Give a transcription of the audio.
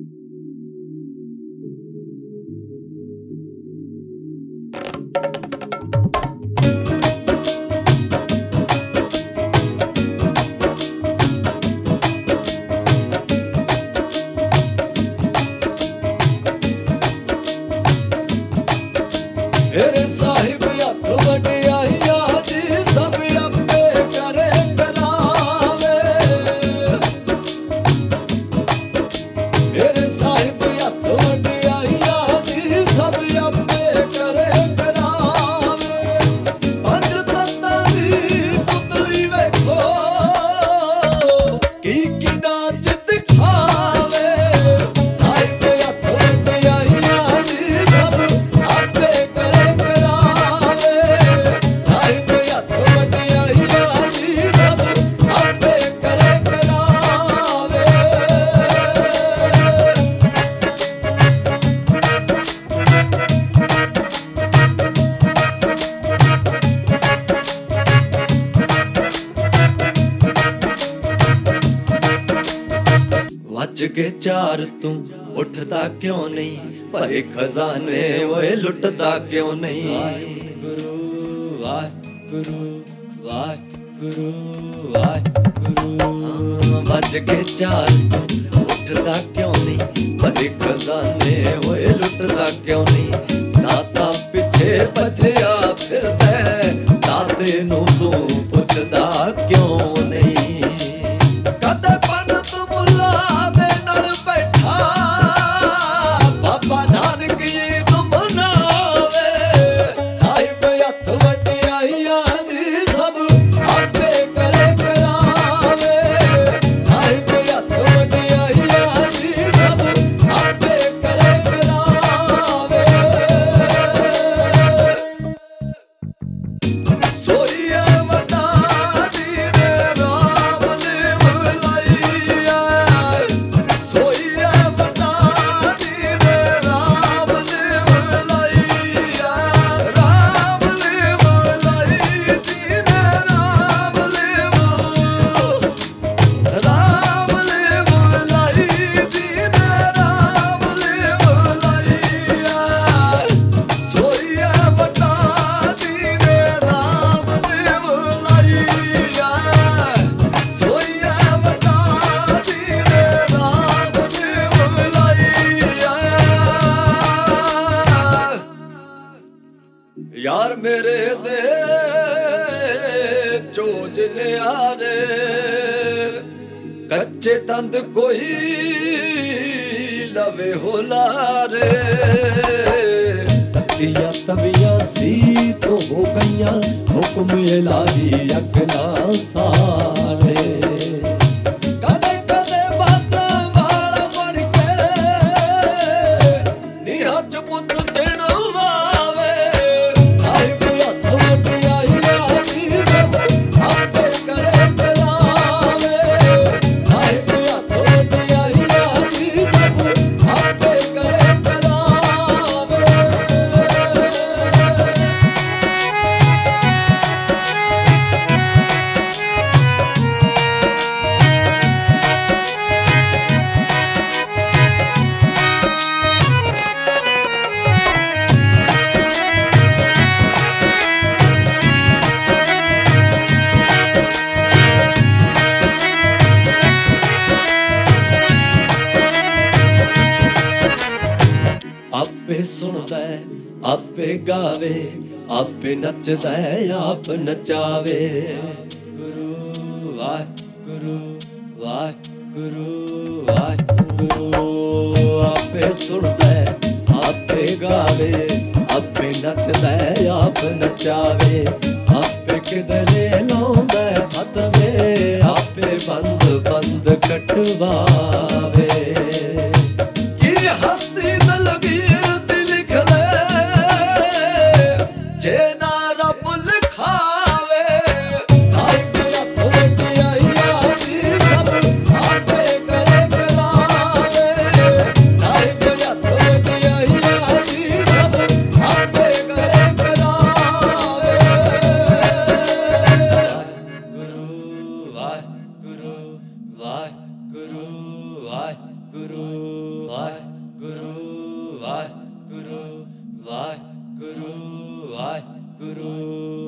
ਮੇਰੇ ਸਾਹਿਬ ਹੱਥ ਵਡਿਆਈਆਂ ਦੀ ਸਭ ਆਪੇ ਕਰੇ ਕਰਾਵੇ। ਮੇਰੇ ਸਾਹਿਬ ਹੱਥ ਵਡਿਆਈਆਂ ਦੀ ਸਭ ਆਪੇ ਕਰੇ ਕਰਾਵੇ। ਪੰਜ ਤੱਤਾਂ ਦੀ ਪੁਤਲੀ ਵੇਖੋ ਕੀ ਨਾਚ ਦਿਖਾਵੇ। ਸਾਹਿਬ ਹੱਥ ਵਡਿਆਈਆਂ ਦੀ ਸਭ ਆਪੇ ਵੱਜ ਕੇ ਚਾਰ ਤੂੰ ਉੱਠਦਾ ਕਿਉਂ ਨਹੀਂ? ਭਰੇ ਖਜ਼ਾਨੇ ਓਏ ਲੁੱਟਦਾ ਕਿਉਂ ਨਹੀਂ? ਵਾਹਿਗੁਰੂ ਵਾਹਿਗੁਰੂ ਵਾਹਿਗੁਰੂ ਵਾਹਿਗੁਰੂ। ਵੱਜ ਕੇ ਚਾਰ ਤੂੰ ਉੱਠਦਾ ਕਿਉਂ ਨਹੀਂ? ਭਰੇ ਖਜ਼ਾਨੇ ਓਏ ਲੁੱਟਦਾ ਕਿਉਂ ਨਹੀਂ? ਦਾਤਾ ਪਿੱਛੇ ਭੱਜਿਆ ਫਿਰਦਾ, ਦਾਤੇ ਨੂੰ ਤੂੰ ਪੁੱਛਦਾ ਕਿਉਂ ਨਹੀਂ? ਯਾਰ ਮੇਰੇ ਦੇ ਚੋਜ ਨਿਆਰੇ, ਕੱਚੇ ਤੰਦ ਕੋਈ ਲਵੇ ਹੋ ਲਾਰੇ। ਤੀਆਂ ਤਵੀਆਂ ਸੀ ਤੋਂ ਹੋ ਗਈਆਂ, ਹੁਕਮ ਇਲਾਹੀ ਅਕਲਾ ਸਾਰੇ। ਆਪੇ ਸੁਣਦਾ ਆਪੇ ਗਾਵੇ, ਆਪੇ ਨੱਚਦਾ ਆਪ ਨਚਾਵੇ। ਗੁਰੂ ਵਾਹਿਗੁਰੂ ਵਾਹਿਗੁਰੂ ਵਾਹਿਗੁਰੂ। ਆਪੇ ਸੁਣਦਾ ਆਪੇ ਗਾਵੇ, ਆਪੇ ਨੱਚਦਾ ਆਪ ਨਚਾਵੇ। ਆਪੇ ਕਿਧਰੇ ਲਾਉਂਦਾ ਹੱਥ ਵੇ, ਆਪੇ ਬੰਦ ਬੰਦ ਕਟਵਾਵੇ। ਕੀ ਹਸਤੀ ਦਲਵੀਰ ਦੀ ਲਿਖ ਲੈ, ਜੇ ਨਾ ਰੱਬ ਲਿਖਾਵੇ। ਸਾਹਿਬ ਹੱਥ ਵਡਿਆਈਆਂ ਦੀ ਸਭ ਆਪੇ ਕਰੇ ਕਰਾਵੇ। ਸਾਹਿਬ ਹੱਥ ਵਡਿਆਈਆਂ ਦੀ ਸਭ ਆਪੇ ਕਰੇ ਕਰਾਵੇ। ਵਾਹਿਗੁਰੂ ਵਾਹਿਗੁਰੂ ਵਾਹਿਗੁਰੂ ਵਾਹਿਗੁਰੂ। ਵਾਹਿਗੁਰੂ ਵਾਹਿਗੁਰੂ ਵਾਹਿਗੁਰੂ ਵਾਹਿਗੁਰੂ ਵਾਹਿਗੁਰੂ